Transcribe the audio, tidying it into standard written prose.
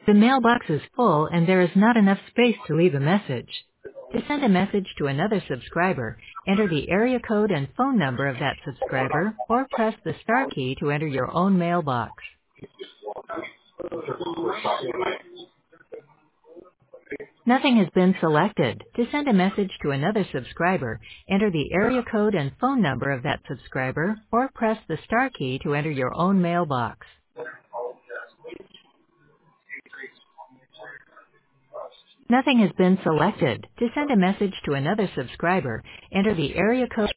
The mailbox is full and there is not enough space to leave a message. To send a message to another subscriber, enter the area code and phone number of that subscriber or press the star key to enter your own mailbox. Nothing has been selected. To send a message to another subscriber, enter the area code and phone number of that subscriber or press the star key to enter your own mailbox. Nothing has been selected. To send a message to another subscriber, enter the area code